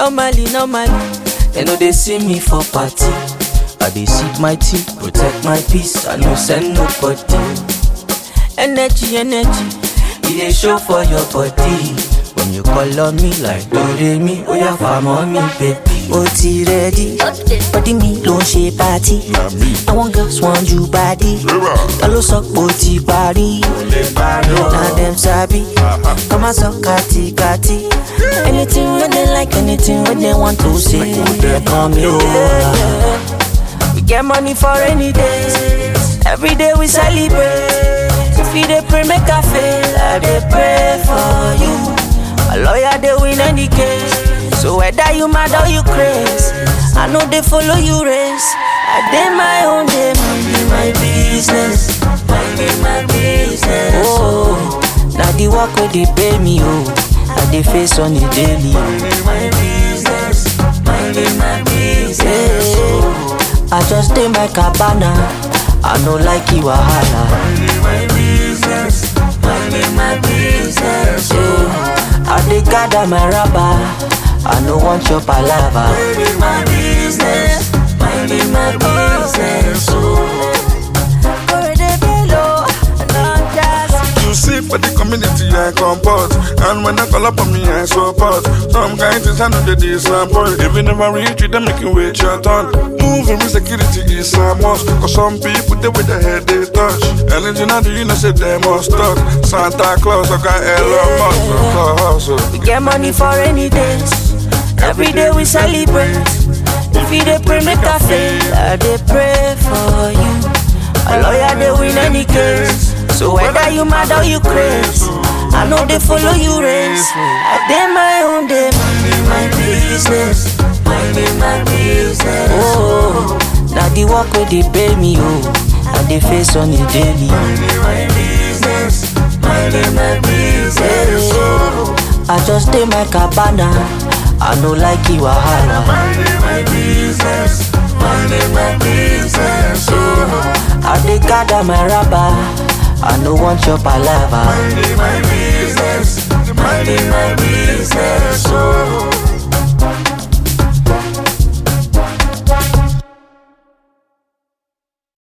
Normally, they know they see me for party. I dey sip my tea, protect my peace. I no send nobody. Energy, it dey show for your body. When you call on me like do-re-mi, oh yeah, farm on me, baby. Oh, ti ready? Body me don't shape party. I want girls want you body. Kalo sok boti body. Now them sabi. Come and suck kati. Anything when they like, anything when they want to say, they call me over. We get money for any days. Every day we celebrate. If you dey pray, make I fail. I dey pray for you. A lawyer, they win any case. So whether you mad or you crazy, I know they follow you race. I did my own day, minding my business. Minding my business. Oh, now the work where they pay me, oh, I they face on the daily. Minding my business. Minding my business. Oh, I just did my cabana. I know like you wahala. Minding my business. Minding my business. Oh, I dey gather my rubber. I no want your palava. Minding my business. Minding my business. You see for the community I comport, and when I call up on me I support. Some kind things I know they disappoint. If you never reach you, they make you wait your turn. Moving with security is a must, cause some people they with their head they touch. Anything I do, you know say they must talk. Santa Claus, I got Elon Musk. We get money for any days. Every day we celebrate. If you dey pray, make I fail. I dey pray for you. A lawyer, they win any case. So whether you mad or you crazy, I know they follow you race. I did my own day, minding my business. Minding my business. Oh, now the work where they pay me, oh, and they face on the daily. Minding my business. Minding my business. Oh, I just did my cabana. I know like you wahala. Minding my business. Minding my business. Oh, I dey gather my rubber. I no want your palava. Minding my business. Minding my business.